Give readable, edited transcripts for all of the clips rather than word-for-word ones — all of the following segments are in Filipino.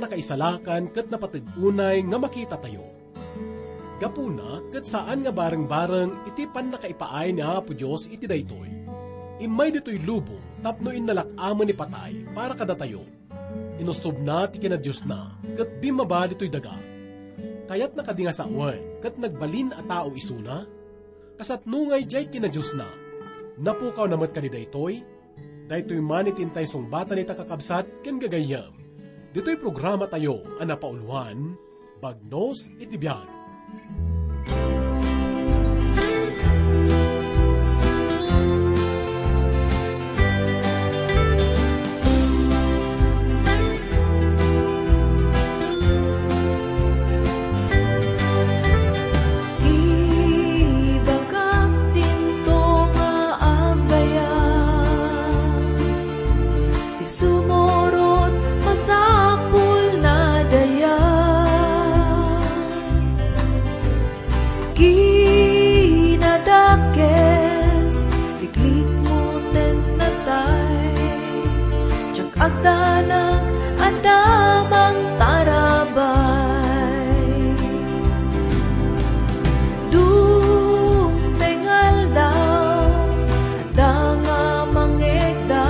nakaisalakan ket napatigunay nga makita tayo. Gapuna ket saan nga bareng-bareng iti pannakaipaay ni Apo Dios iti daytoy. Imay ditoy lubong tapno inalak-amon ni patay para kada tayo. Inustob na ti kinadyos na ket bimaba ditoy daga. Kayat nakadingasawan ket nagbalin a tao isuna. Kasatnungay jay kinadyos na. Napukaw namat ka ni daytoy. Daytoy man itintay sungbatan ita kakabsat ken gagayam. Dito'y programa tayo ang napauluan, Bagnos Itibiyag. Agdanang adamang tarabay Tengal daw adanga mangegda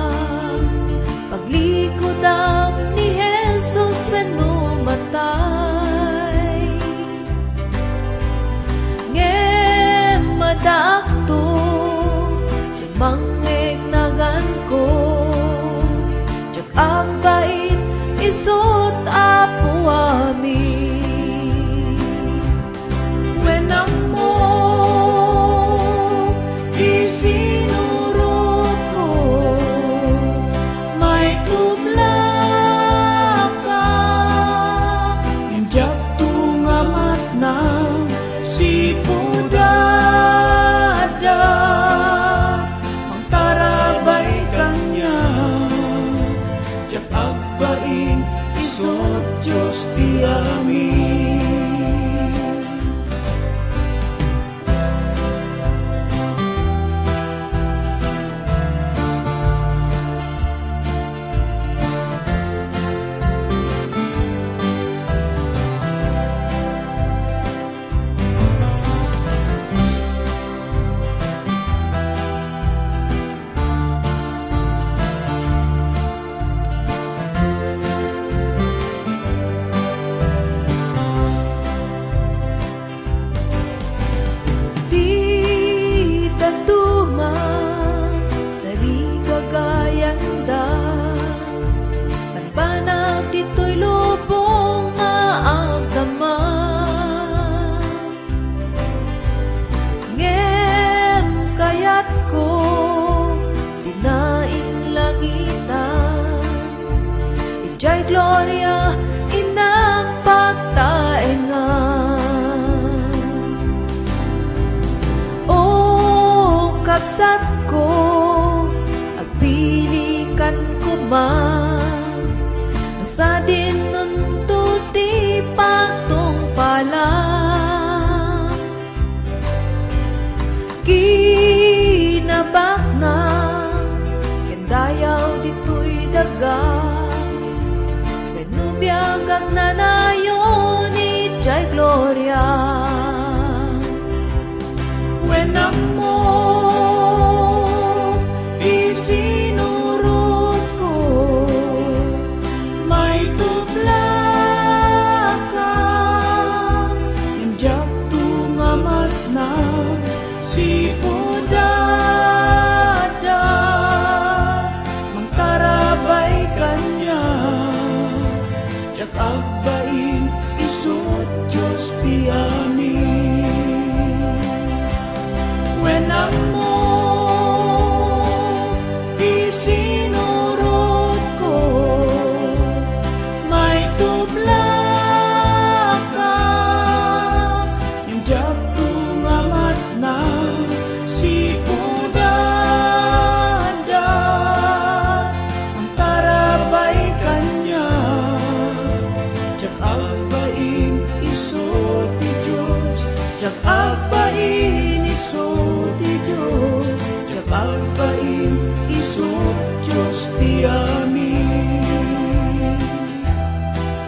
Paglikod ang ni Jesus when numatay Ngem madaakto Mangeg nagan ko ang bait isot Apo amin. Wenang mo isinurot ko, may tubla ka. Injak tungamat na si Pudada, ang tarabay kanya. Agbain isot Diyos ti amin. Jai Gloria inang pagtaengan O kapsat ko agpilikan ko man no sa din nunto ti patong pala kinabak na kendayaw dito'y daga Biagag na nayon ni Jai Gloria Wenang mo isinurot ko may tubla ka Imjak tungamat na si Pudada mang tarabay kanya Agbain isot Diyos ti amin. Wenang mo isinurot ko may tubla ka yung jak tungamat na si Pudada ang tarabay kanya Agbain isot ti Diyos Jak agbain isot ti Diyos Jak agbain isot Diyos ti amin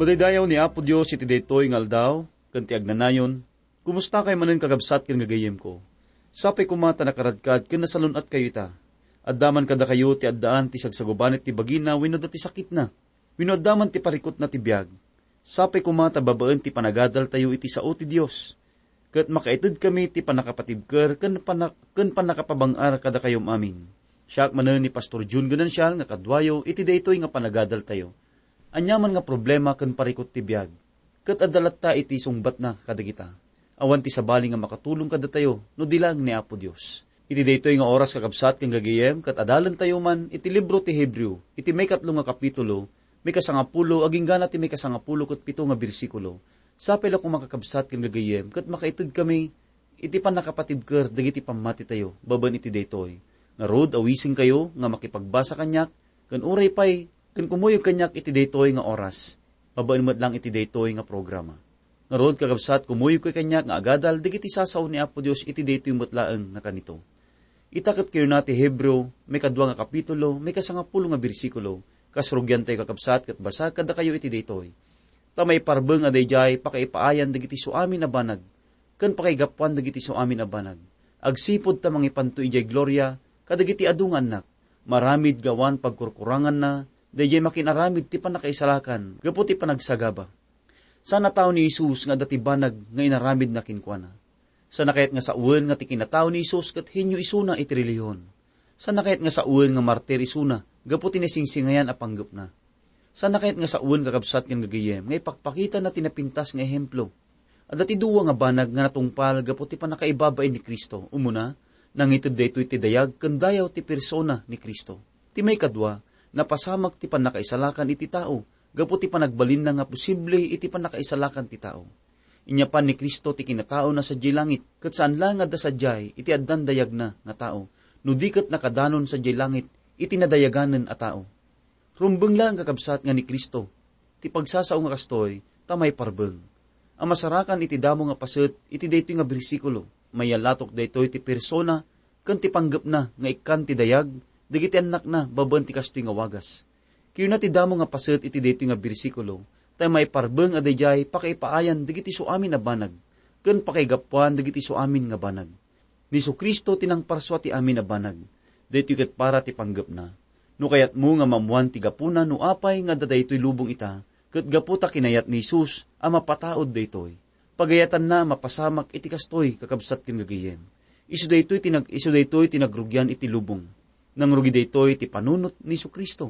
Madaydayaw ni Apo Diyos iti daytoy nga aldaw, ken ti agnanayon, kumusta kay manen kagabsat ken gagayem ko? Sapay kumata nakaradkad ken nasalunat kayo ita. Addaman kada kayo ti addaan ti sagsagubanet ti bagina wenno ti sakit na. Wenno addaman ti parikot na ti biag. Sapay kumata babaen ti panagadal tayo iti sao ti Dios. Ket makaited kami ti panakapatibker ken panakapabangar kada kayom amin. Siak manen ni Pastor June Ganancial nga kadwayo iti daytoy nga panagadal tayo. Anyaman nga problema ken parikot ti biag. Ket adalat ta iti sungbat na kadagita. Awan ti sabali nga makatulong kada tayo no dilang ni Apo Dios. Iti daytoy nga oras kakabsat ken gagayem ket adalan tayo man iti libro ti Hebreo, iti may 3 nga kapitulo, may 10 aging gana ti may 10 ket 7 nga bersikulo. Sapay la kung makakabsat ken gagayem ket makaited kami iti panakapatibker dagiti pammati tayo baban iti daytoy. Nga rod awising kayo nga makipagbasa kanyak ken uray pay ken kumuyog kanyak iti daytoy nga oras. Babaan met lang iti daytoy nga programa. Nga rod kakabsat kumuyog kay kanyak nga agadal dagiti sasaw ni Apo Dios iti daytoy metlaeng nga kanito. Itaket kayo na ti Hebreo, may 2 nga kapitulo, may 10 nga bersikulo, kasrugyan tayo kakabsat ket basa kada kayo iti daytoy. Tamay parbeng adayjay pakaipaayan dagiti suamin a banag, ken pakaigapuan dagiti suamin a banag. Agsipod ta mangipanto ijay gloria kadagiti adungan nak, maramid gawan pagkurkurangan na, dayjay makinaramid ti panakaisalakan, gapu ti panagsagaba. Sana tao ni Isus nga dati banag nga inaramid na kinkwana. Sana kayat nga sa uwan nga ti kinatao ni Isus ket hinyo isuna iti reliyon. Sana kayat nga sa uwan nga martir isuna, gapu ti nasingsingayan a panggep na. Sana kayat nga sa uwan kakabsat ken gagayem, nga ipakpakita na tinapintas nga ehemplo. At dati duwa nga banag nga natungpal gapu ti panakaibabain ni Kristo. Umuna, nangitid daytoy ti dayag ken dayaw ti persona ni Kristo. Ti may 2, napasamak ti panakaisalakan iti tao, gapu ti panagbalin na nga posible iti panakaisalakan ti tao. Inyapan ni Kristo ti kinatao na sadyay langit, ket saan lang adda sadyay iti addan dayag na nga tao, no di ket nakadanon sadyay langit iti nadayaganen a tao. Rumbeng lang kakabsat nga ni Kristo, ti pagsasao nga kastoy, tamay parbeng. Ang masarakan iti damo nga paset, iti daytoy nga bersikulo, mayalatok daytoy ti persona, ken ti panggep na nga ikkan ti dayag, dagiti anak na baben ti kastoy nga wagas. Kiyo na ti damo nga paset iti daytoy nga bersikulo, tayo may parbeng adayjay pakaipaayan dagiti suamin na banag, ken pakaigapuan dagiti suamin nga banag. Ni Kristo tinang parswa ti amin na banag, daytoy ket para ti panggep na. No kayat mo nga mamuan ti gapuna no apay nga dadaytoy lubong ita, ket gaputa kinayat ni Isus a mapataod daytoy. Pagayatan na mapasamak iti kastoy kakabsat ken gagayem. Isu daytoy tinagrugyan iti lubong. Nangrugi daytoy ti panunot ni Kristo.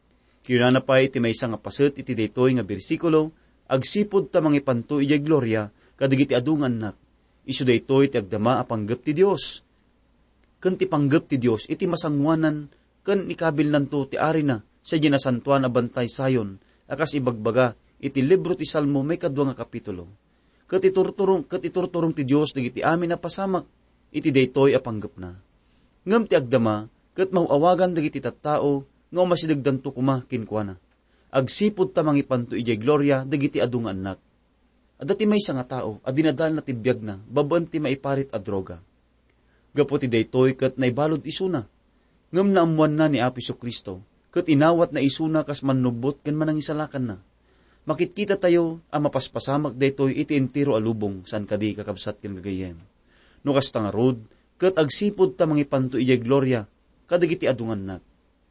Kinana pa iti may nga paset iti daytoy nga bersikulo, agsipod ta mangipanto ijay gloria kadagiti adungan nak. Isu daytoy ti agdama a panggep ti Dios. Ken ti panggep ti Dios iti masangwanan ken ikabil nanto ti ari na sa ginasantuan a bantay sayon, akas ibagbaga iti libro ti Salmo may 2 nga kapitulo. Ket iturturong ti Dios dagiti amin na pasamak iti daytoy a panggep na. Ngem ti agdama ket mauawagan dagiti tattao nga masidagdan to kuma kinkwana. Agsipod ta mangipanto ijay gloria dagiti adungan nak. Adati may nga tao adinadal na tibiyag na baben ti maiparit a droga. Gapu ti daytoy ket naibalod isuna. Ngem naamuan na ni Apo Kristo ket inawat na isuna kas manubot ken manangisalakan na. Makitkita tayo a mapaspasamak daytoy iti entero a lubong san kadi kakabsat ken gagayem. No kas tangarod ket agsipod ta mangipanto ijay gloria kadagiti adungan nak.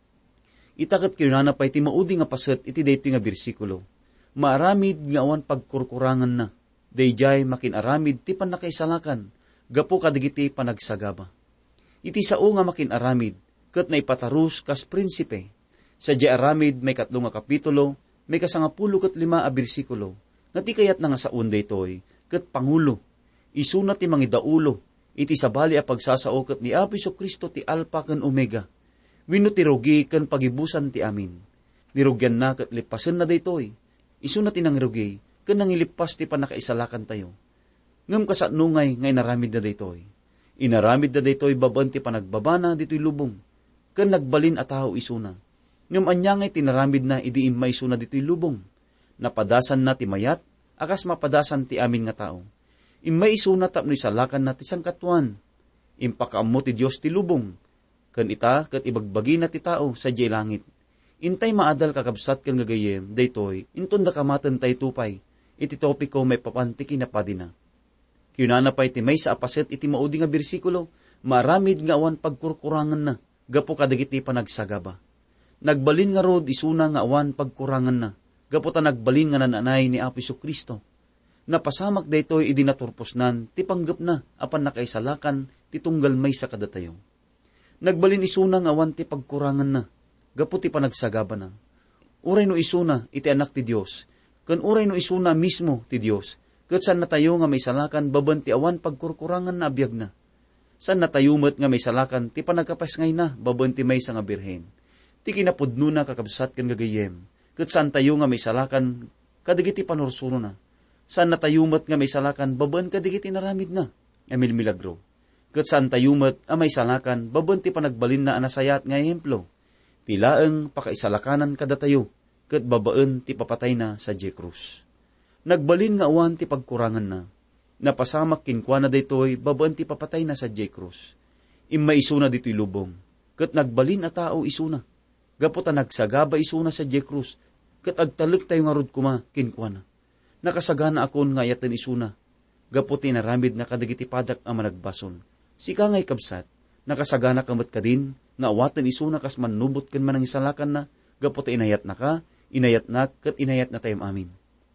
Itaket kinana pa iti maudi nga paset iti daytoy nga bersikulo. Maaramid nga awan pagkurkurangan na, dayjay makinaramid ti panakaisalakan, gapu kadagiti panagsagaba. Iti sao nga makinaramid, ket naipatarus kas prinsipe. Sadya aramid may 3 nga kapitulo, may 15 a bersikulo, nga ti kayat na nga saun daytoy, ket pangulo, isuna ti mangidaulo, iti sabali a pagsasao ket ni Apo Kristo ti Alpha ken Omega. Wenno ti rugi ken pagibusan ti amin. Nirugyan na ket lipasen na daytoy. Isu na tinang rugi ken nangilipas ti panakaisalakan tayo. Ngem kasatnungay nga inaramid na daytoy. Inaramid na daytoy baben ti panagbabana ditoy lubong. Ken nagbalin a tawo isuna. Ngem anyangay tinaramid na idi imma isuna ditoy lubong. Napadasan na ti mayat akas mapadasan ti amin nga tao. Imma isuna tapno isalakan na ti sangkatuan. Impakaammo ti Dios ti lubong. Ken ita ket ibagbagi na ti tao sa jay langit. Intay maadal kakabsat ken gagayem, daytoy, inton da kamatan tay tupay, iti topiko may papantiki na padina. Kinana pa iti may sa apaset iti maudi nga bersikulo, maramid nga awan pagkurkurangan na, gapo kadagiti panagsagaba. Nagbalin nga rod isuna nga awan pagkurangan na, gapo ta nagbalin nga nananay ni Apo Kristo. Napasamak daytoy idi naturposnan, ti panggap na, apan nakaisalakan, ti tunggal may sa kadatayo. Nagbalin isuna nga awan ti pagkurangan na, gapo ti panagsagaba na. Uray no isuna, iti anak ti Dios, kan uray no isuna mismo ti Dios, ket saan natayo nga may salakan baban ti awan pagkurkurangan na abiyag na. Saan natayumet nga may salakan ti panagkapasngay na baban ti may sa nga birhen. Ti kinapudno na kakabsat ken gagayem, ket saan tayo nga may salakan kadagiti panursuro na. Saan natayumet nga may salakan baban kadagiti naramid na. Emil Milagro. Ket saan tayumet a may salakan baban ti panagbalin na anasayat nga ehemplo. Tilaeng pakaisalakanan kadatayo, ket babaen ti papatay na sa Cruz. Nagbalin nga awan ti pagkurangan na. Napasamak kinkwana daytoy babaen ti papatay na sa Cruz. Imma isuna dito'y lubong, ket nagbalin a tao isuna. Gaputa nagsagaba isuna sa Cruz, ket agtalek tayo nga rod kuma kinkwana. Nakasagana akon nga yaten isuna. Gaputi naramid na kadagiti padak a managbason. Sika nga'y kabsat, nakasagana kamat ka din, nga awaten isuna kas manubot ken manang isalakan na, gaputi inayat na ka, inayat na, ket inayat na tayong amin.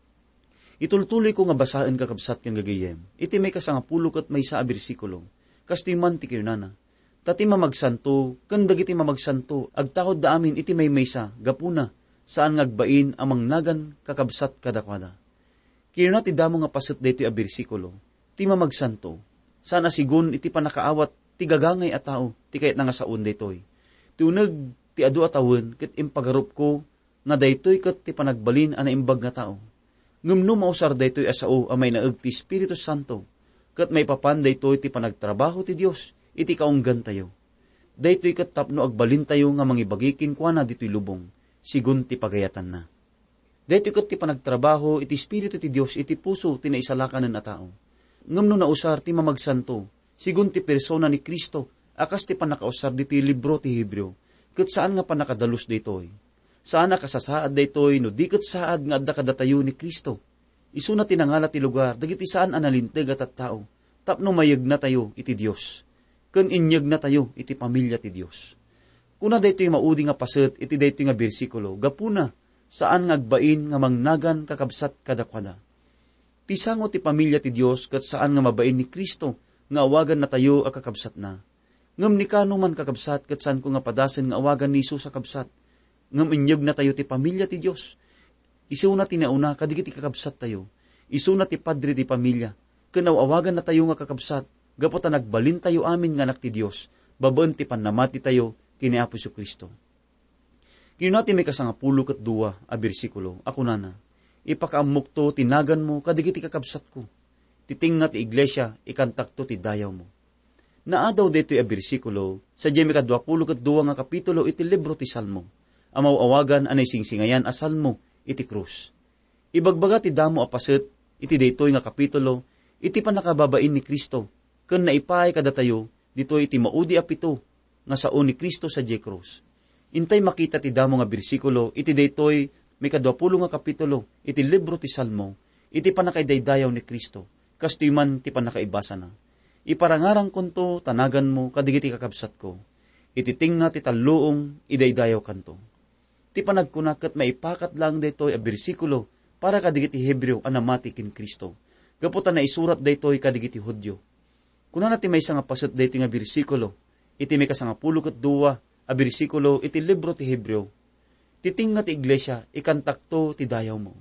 Itultuloy ko nga basaan kakabsat ken gagayem. Iti may kasangapulo ket may sa bersikulo. Kastoy man ti kinana. Tati mamagsanto, ken dagiti mamagsanto, agtakod da amin iti may maysa, gapuna, saan ngagbain amang nagan kakabsat kadakwada. Kinana ti damo nga paset daytoy a bersikulo. Ti mamagsanto, sana sigun iti panakaawat ti gagangay a tao, ti kayat nga saun daytoy. Ti uneg ti adu a tawen ket impagarup ko nga daytoy ket ti panagbalin a naimbag nga tao. Ngumno mausar daytoy asao a may naeg ti Espiritu Santo, ket may papan daytoy ti panagtrabaho ti Dios, iti kaunggan tayo. Daytoy ket tapno agbalin tayo nga mangibagikin kuana ditoy lubong, sigun ti pagayatan na. Daytoy ket ti panagtrabaho iti Espiritu ti Dios, iti puso ti naisalakanen a tao. Ngumno nausar ti mamagsanto, sigun ti persona ni Kristo, akas ti panakausar ditoy libro ti Hebreo, ket saan nga panakadalos daytoy. Saan nakasasaad daytoy no di ket saad nga adda kadatayo ni Kristo. Isuna tinangala ti lugar, dagiti saan analinteg at tao, tapno mayeg na tayo iti Dios. Ken inyeg na tayo iti pamilya ti Dios. Kuna daytoy maudi nga paset iti daytoy nga bersikulo, gapuna saan ngagbain nga mangnagan kakabsat kadakwada. Pisango ti pamilya ti Dios ket saan nga mabain ni Kristo nga awagan na tayo a kakabsat na. Ngem ni kano man kakabsat ket saan ko nga padasen nga awagan ni Jesus a kabsat. Ngem inyeg na tayo ti pamilya ti Dios. Isuna ti nauna kadigiti kakabsat tayo. Isuna ti padre ti pamilya. Ken awagan na tayo nga kakabsat, gapo ta nagbalin tayo amin nga anak ti Dios. Babaen ti pannamati tayo kini Apo Kristo. Kinuna ti may kasangapulo ket dua a bersikulo. Ako nana, ipakaamok to tinagan mo kadigiti kakabsat ko. Titingna ti iglesia ikantakto ti dayaw mo. Naadaw dito a bersikulo sa Jemi ka 22 nga kapitulo iti libro ti Salmo. Amaw awagan anay singsingayan a Salmo iti krus. Ibagbaga ti damo a paset iti daytoy nga kapitulo iti panakababain ni Kristo ken naipay kadatayo ditoy iti maudi a pito nga sao ni Kristo sa Cruz. Intay makita ti damo nga bersikulo iti daytoy may 20 nga kapitulo iti libro ti Salmo iti panakaidaydayaw ni Kristo kastoy man ti panakaibasa na. Iparangarang kunto tanagan mo kadigiti kakabsat ko. Iti tingna ti talluong idaydayaw kanto. Ti panagkunaket maipakat lang daytoy a bersikulo para kadigiti Hebreo anamati ken Kristo. Gaputan na isurat daytoy kadigiti Hudyo. Kunana ti maysa nga paset daytoy nga bersikulo, iti may kasangapulo ket dua a bersikulo iti libro ti Hebreo. Titingna ti iglesia ikantakto ti dayaw mo.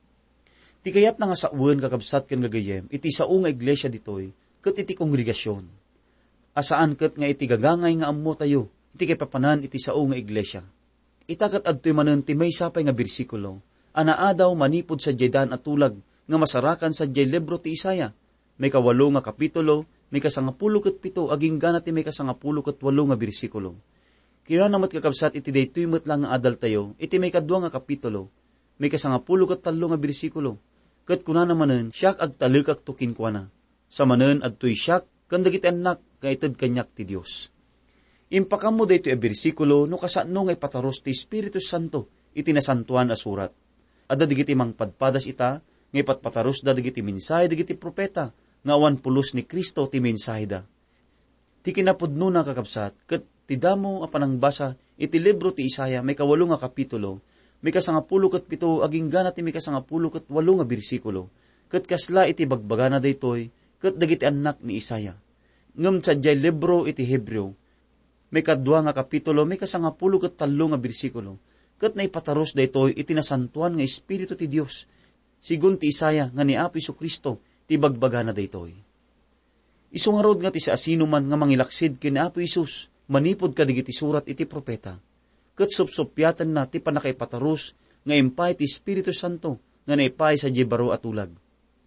Ti kayat na nga sauen kakabsat ken gagayem iti sao nga iglesia ditoy ket iti kongregasyon. Asaan ket nga iti gagangay nga ammo tayo iti kapapanan iti sao nga iglesia. Itakat adtoy manen ti may sapay nga bersikulo, anaadaw manipod sa jaydan at tulag nga masarakan sa jay libro ti Isaya. May 8 nga kapitulo, may 10 ket 7 aging gana ti may 10 ket 8 nga bersikulo. Kira namat kakabsat iti daytoy met lang nga adal tayo, iti may 2 nga kapitulo, may 10 ket 3 nga bersikulo. Ket kuna namanen siak agtalekak to kinkwana. Sa manen adtoy siak ken dagiti anak nga ited kanyak ti Dios. Impakam mo dito a bersikulo no kasano nga ipataros ti Espiritu Santo iti nasantuan a surat. Adda digiti mang padpadas ita nga ipatpataros da digiti mensahe digiti propeta nga awan pulos ni Kristo ti mensahe da. Ti kinapudno na kakabsat ket ti damo a panangbasa iti libro ti Isaya may 8 nga kapitulo, may 10 ket 7 aging gana ti may 10 ket 8 nga bersikulo. Ket kasla iti bagbagana daytoy ket dagiti anak ni Isaya. Ngem sadyay libro iti Hebreo may 2 nga kapitulo, may 10 ket 3 nga bersikulo. Ket naipataros daytoy iti nasantuan nga Espiritu ti Dios. Sigun ti Isaya nga ni Apo Jesu-Kristo ti bagbagana daytoy. Isungarod nga ti sa asino man nga mangilaksid ken Apo Jesus, manipod kadigiti surat iti propeta. Ket supsupyatan na ti panakaipataros nga impay ti Espiritu Santo nga naipay sa jebaro at ulag.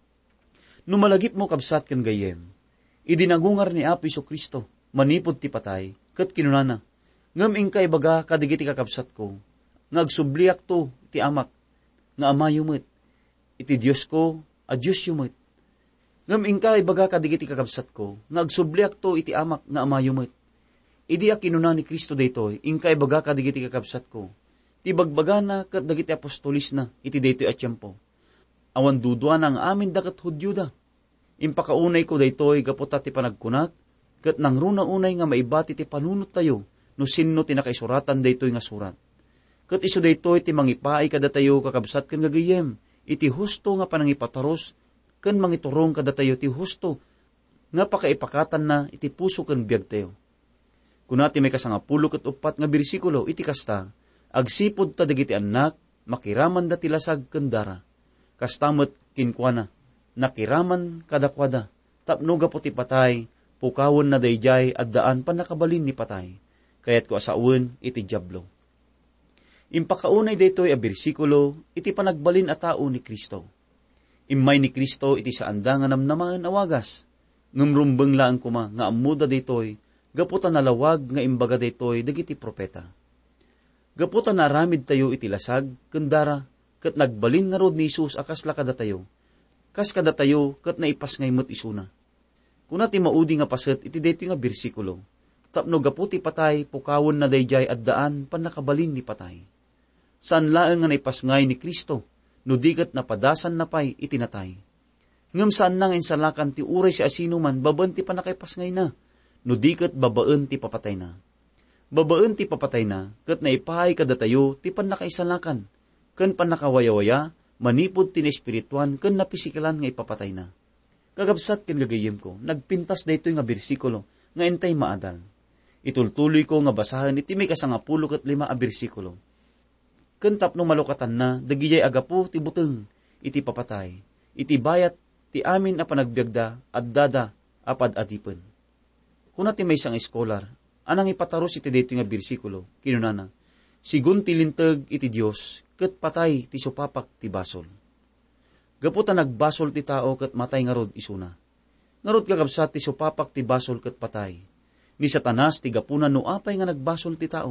Numalagip mo kabsat ken gayem, idinagungar ni Apo Jesu-Kristo, manipod ti patay, ket kinunana, ngem ingkay baga kadigiti kakabsat ko, nga agsubliak to ti amak, nga ama yumet, iti Diyos ko, a Diyos yumet. Ngem ingkay baga kadigiti kakabsat ko, nga agsubliak to iti amak, nga ama yumet. Idi a kinuna ni Kristo daytoy, ingkay baga kadigiti kakabsat ko, ti bagbagana ket dagiti apostolis na, iti daytoy a tiyempo. Awan duduan ang amin daket Hudyo da. Impakaunay ko daytoy gaputa ti panagkunak, ket nang runa-unay nga maibati ti panunot tayo, no sinno ti nakaisuratan daytoy nga surat. Ket isu daytoy ti mangipaay kada tayo kakabsat ken gagayem, iti husto nga panangipataros, ken mangiturong kada tayo ti husto, nga pakaipakatan na iti puso ken biag tayo. Kunati may 10 ket 4 nga bersikulo, iti kasta, agsipod ta dagiti anak, makiraman da ti lasag ken dara. Kastamot kinkwana, nakiraman kadakwada, tapno gapo ti patay, pukawon na dayjay at daan panakabalin ni patay, kayat ko asawen iti diablo. Impakaunay daytoy a bersikulo, iti panagbalin a tao ni Kristo. Immay ni Kristo iti saanda nga namnamaan awagas, ngumrumbeng laan kuma nga amuda daytoy, gaputa nalawag nga imbaga daytoy dagiti propeta. Gaputa naramid tayo iti lasag, kendara, ket nagbalin nga rod ni Jesus akas lakada tayo, kas kada tayo ket naipas ngay met isuna. Kuna ti maudi nga paset iti daytoy nga bersikulo, tapno gapu ti patay pukawon na dayjay at daan panakabalin ni patay. Saan laeng nga naipas ngay ni Kristo, no diket napadasan na pay itinatay. Ngem saan na nga insalakan ti uray si asino man babaen ti panakaipas ngay na, no diket babaen ti papatay na. Babaen ti papatay na, ket naipahay kada tayo ti panakaisalakan, ken panakawayawaya, manipod ti espirituan ken napisikalan nga ipapatay na. Kagabsat ken gagayem ko, nagpintas daytoy nga bersikulo nga entay maadal. Itultuloy ko nga basahen iti may 10 ket 5 a bersikulo. Ken tapno malukatan na dagijay agapu ti buteng iti papatay, iti bayat ti amin a panagbiagda addada apad adipen. Kuna ti may isang eskolar, anang ipataros iti daytoy nga bersikulo, kinunana, sigun ti linteg iti Dios ket patay ti supapak ti basol. Gaputa nagbasol ti tao ket matay nga rod isuna. Ngarod kakabsat ti supapak ti basol ket patay. Ni Satanas ti gapunan no apay nga nagbasol ti tao.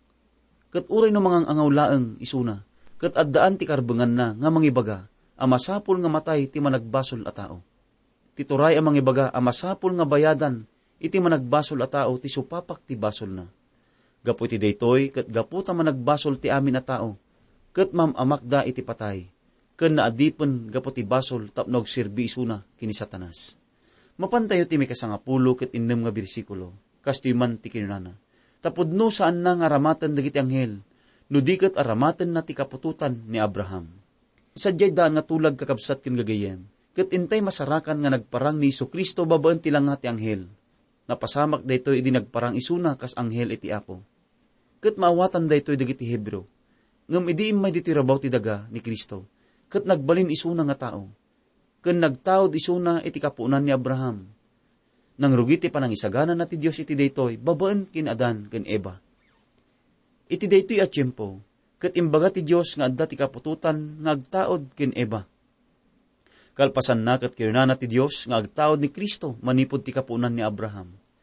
Ket uray no mangang angaw laeng isuna, ket addaan ti karbengan na nga mangibaga, a masapul nga matay ti managbasol a tao. Ti turay a mangibaga a masapul nga bayadan iti managbasol a tao ti supapak ti basol na. Gapu iti daytoy ket gaputa managbasol ti amin a tao, ket mamamakda iti patay, ken naadipen gapu ti basol tapno agserbi isuna kini Satanas. Mapantayo ti may 10 ket 6 nga bersikulo, kastoy man ti kinunana. Tapudno saan na nga aramatan dagiti anghel, no diket aramatan na ti kapututan ni Abraham. Sadyay daan nga tulag kakabsat ken gagayem, ket intay masarakan nga nagparang ni Jesu-Kristo babaen ti langa ti anghel. Napasamak daytoy idi nagparang isuna kas anghel iti Apo. Ket maawatan daytoy dagiti Hebreo. Ngem idi immay ditoy rabaw ti daga ni Kristo, ket nagbalin isuna nga tao. Ken nagtaod isuna iti kapuunan ni Abraham. Nang rugi ti panangisagana na ti Dios iti daytoy, babaen kin Adan ken Eva. Iti daytoy a tiempo, ket imbaga ti Dios nga adda ti kapututan nga agtaod ken Eva. Kalpasan na ket kinunana ti Dios nga agtaod ni Kristo manipod ti kapuunan ni Abraham.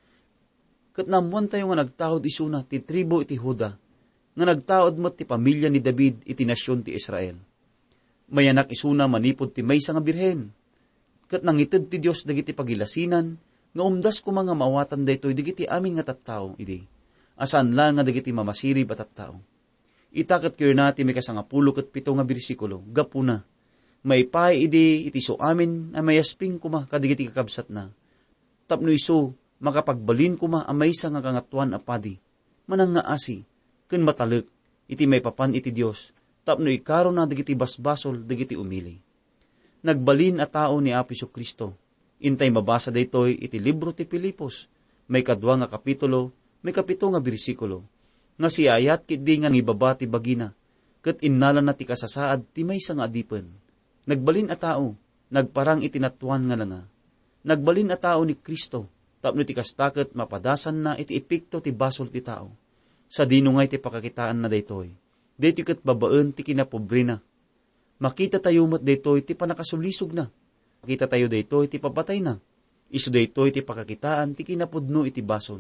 Ket namuan tayo nga nagtaod isuna ti tribo iti Huda, nga nagtaod met ti pamilya ni David iti nasyon ti Israel. Mayanak isuna manipod ti maysa nga birhen. Ket nangited ti Dios dagiti pagilasinan, nga umdas ko mga mawatan daytoy digiti amin nga tattao idi. asan lang nga dagiti mamasirib at tao. Itakat kayo natin may kasangapulo ket 7 nga bersikulo, gapuna. May iti so amin ay mayasping kuma kadigiti kakabsat na. Tapno iso, makapagbalin kuma amay sa nga kangatuan apadi. Manang nga asi, ken matalek, iti may papan iti Dios, tapno ikaro na dagiti basbasol, dagiti umili. Nagbalin a tao ni Apo Kristo. Intay mabasa daytoy iti libro ti Pilipos. May 2 nga kapitulo, may 7 nga bersikulo. Nga si ayat kit di nga ngibaba ti bagina, ket innala na ti kasasaad ti maysa nga adipen. Nagbalin a tao, nagparang itinatuan nga langa. Nagbalin a tao ni Kristo, tapno ti kastaket mapadasan na iti epekto ti basol ti tao. Sa dinungay ti pakakitaan na daytoy, daytoy ket babaen ti kinapobre na. Makita tayo mat daytoy ti panakasulisog na. Makita tayo daytoy ti papatay na. Isu daytoy ti pakakitaan ti kinapudno iti basol.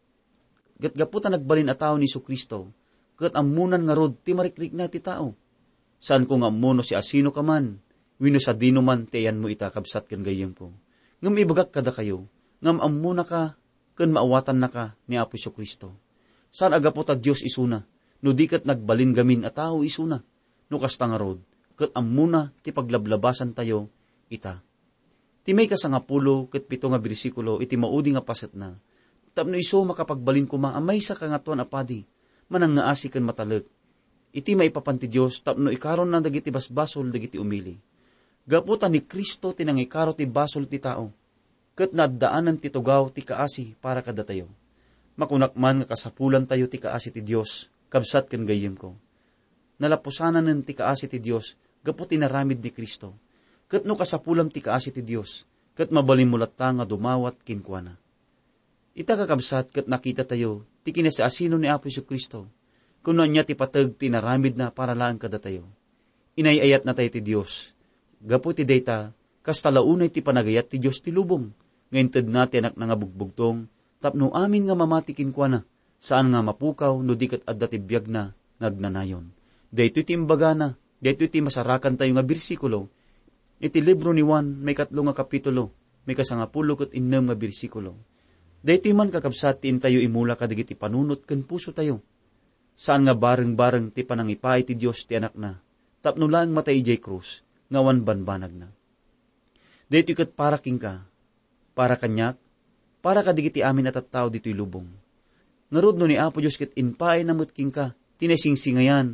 Gatgaputan nagbalin a tao ni Kristo, ket ammunan nga rod ti marikrik na ti tao. Saan kung ammuno si asino ka man, wino sa dino man ti ayan mo ita kabsat ken gayem ko. Ngam ibagak kada kayo, ngam ammuna ka, ken maawatan na ka ni Apo Kristo. Saan agaputa Dios isuna, no di ket nagbalin gamin a tao isuna, no kasta nga rod, ket ammuna ti paglablabasan tayo ita. Ti may kasangapulo ket 7 nga bersikulo iti maudi nga paset na. Tapno iso makapagbalin kuma amay sa kangatuan apadi, manang nga asi ken matalek. Iti maipapanti Dios tapno ikaron na dagiti basbasol dagiti umili. Gaputan ni Kristo tinangikaro ti basol ti tao, ket naddaanan ti tugaw ti kaasi para kada tayo. Makunakman nga kasapulan tayo ti kaasi ti Dios, kabsat ken gayem ko. Nalapusanan ti kaasi ti Dios, gapot inaramid ni Kristo. Ket no kasapulam ti kaasi ti Dios, ket mabalimmulat ta nga dumawat kinkwana. Ita kakabsat ket nakita tayo, ti kinasasino ni Apo Kristo, kuno niya ti pateg tinaramid na para laan kada tayo. Inayayat na tayo ti Dios. Gapu ti dayta, kas talaunay ti panagayat ti Dios ti lubong, ngayon ted nati anak nga bugbugtong, tapno amin nga mamatikin kwa na, saan nga mapukaw, no di ket adda ti biyag na, ngagnanayon. Daytoy ti imbaga na, daytoy ti masarakan tayo nga bersikulo, iti libro ni Juan, may 3 nga kapitulo, may 10 ket 6 nga bersikulo. Daytoy man kakabsat ti intayo imula kadigiti panunot ken puso tayo. Saan nga bareng-bareng ti panangipay ti Dios ti anak na, tapno lang matay ijay krus, ngawan banbanag na. Daytoy ket para king ka, para kanyak, para kadigiti amin at tao dito'y lubong. Narudno ni Apo Dios ket inpay na king ka, tinasingsingayan,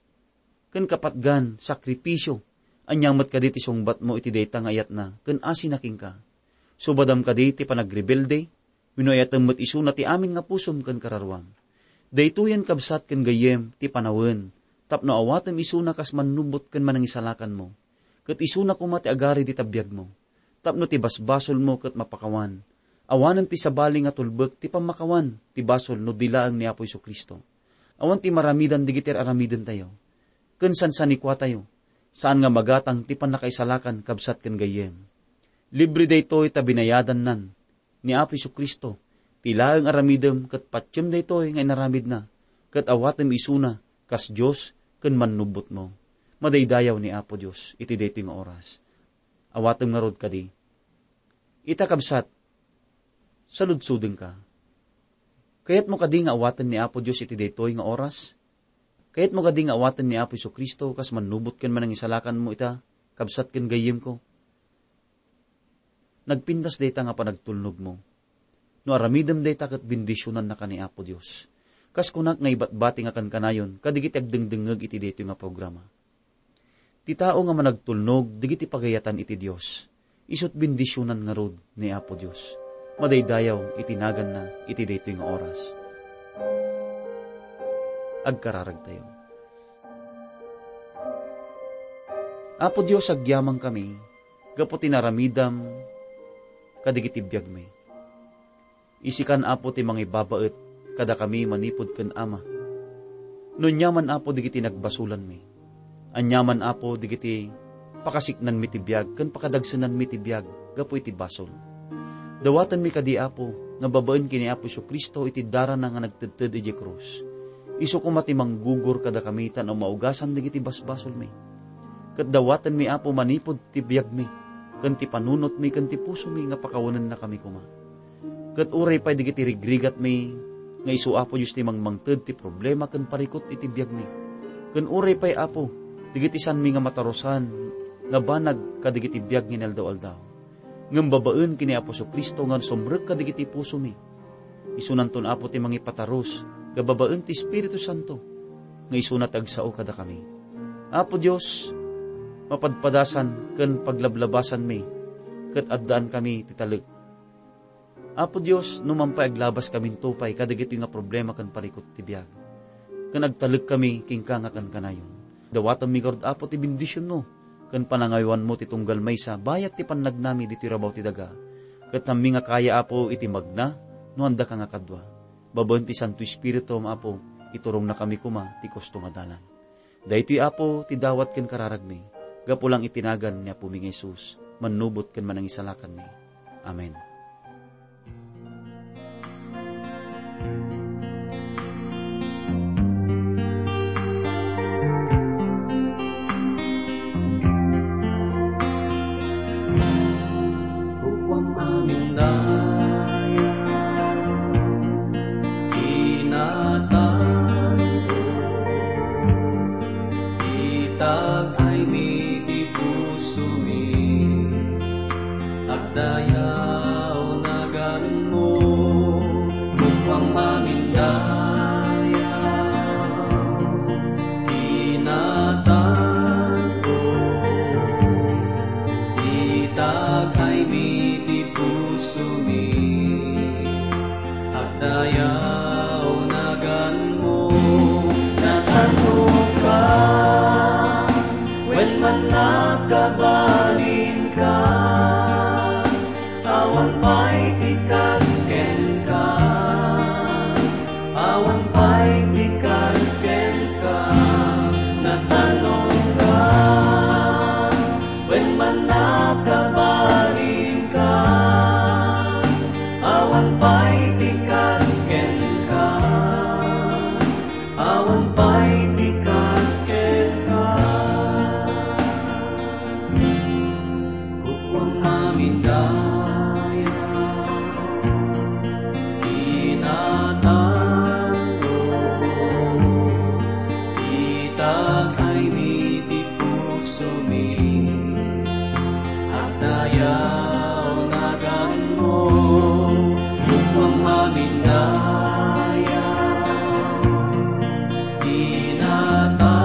ken kapatgan, sakripisyo, anyang mat kaditi sungbat mo iti dayta nga ayat na, ken asinaking ka. Subadam kaditi panagrebelde, winoyatem met isu na ti amin nga pusom ken kararwang. Daytoyen kabsat ken gayem ti panawen, tapno awatem isu na kas manubot ken manangisalakan mo. Ket isu na kuma ti agari di tabiyag mo. Tapno ti basbasol mo ket mapakawan. Awanen ti sabali nga tulbek ti pamakawan ti basol no dilaeng ni Apo Kristo. Awan ti maramidan digiter aramiden tayo. Ken sansanikwa tayo. Saan nga magatang ti panakaisalakan kabsat ken gayem. Libre daytoy ta binayadan nan ni Apo Kristo, tilaeng aramidem ket patsyem daytoy nga inaramid na, ket awatem isuna, kas Dios, ken manubot mo. Madaydayaw ni Apo Dios, iti daytoy nga oras. Awatem nga rod kadi. Ita kabsat, saludsudeng ka. Kayat mo kadi nga awaten ni Apo Dios iti daytoy nga oras? Kayat mo kadi nga awaten ni Apo Kristo, kas manubot ken manangisalakan mo ita, kabsat ken gayem ko? Nagpindas dayta nga panagtulnog mo. No aramidem dayta ket bendisyonan na ka ni Apo Dios. Kas kunak nga ibatbati nga kankanayon, kadigiti agdengdengeg iti daytoy nga programa. Ti tao nga managtulnog, digiti pagayatan iti Dios. Isut bendisyonan nga rod ni Apo Dios. Madaydayaw itinagan na iti daytoy nga oras. Agkararag tayo. Apo Dios, agyamang kami, gapo tinaramidam, kadigiti biyag may. Isikan Apo ti mga babaet, kada kami manipod ken ama. Nunyaman Apo digiti nagbasulan may. Anyaman Apo digiti pakasiknan mi ti biyag, ken pakadagsenan mi ti biyag, gapo iti basol. Dawatan mi kadi Apo, nga babaen kini Apo Kristo iti dara na nga nagtedted iti krus. Isu kumati manggugor kada kami tan o maugasan digiti basbasol may. Ket dawatan mi Apo manipod ti biyag may. Ken ti panunot mi ken ti puso mi nga pakawanen na kami kuma. Ket uray pay digiti rigrigat mi Nga isu Apo Diyos ti mangmangted ti problema ken parikot iti biyag mi. Ken uray pay Apo, digitisan mi nga matarosan, nga banag kadigiti biyag ni aldaw-aldaw. Ngem babaen kini Apo Kristo nga sumrek kadigiti puso mi. Isunanton Apo ti mangipataros, nga babaen ti Espiritu Santo, nga isunat agsao kada kami. Apo Diyos, mapadpadasan ken paglablabasan mi, ket addaan kami ti taleg. Apo Diyos, numampay aglabas kami tupay kadigiti nga problema ken parikot ti biag. Ken agtaleg kami kingka nga kan kanayon. Dawatan mi God Apo ti bendisyon mo, ken panangaywan mo ti tunggal maysa bayat ti pannagnami diti rabaw ti daga. Ket nami nga kaya Apo iti magna, no anda ka nga kadwa. Babaen ti Santo Espiritu Apo, iturong na kami kuma ti kosto madalan. Daytoy Apo ti dawat ken kararagmi, gapulang itinagan ni Apo ming Jesus, manubot ken manangisalakan ni. Amen. Minaya, inata.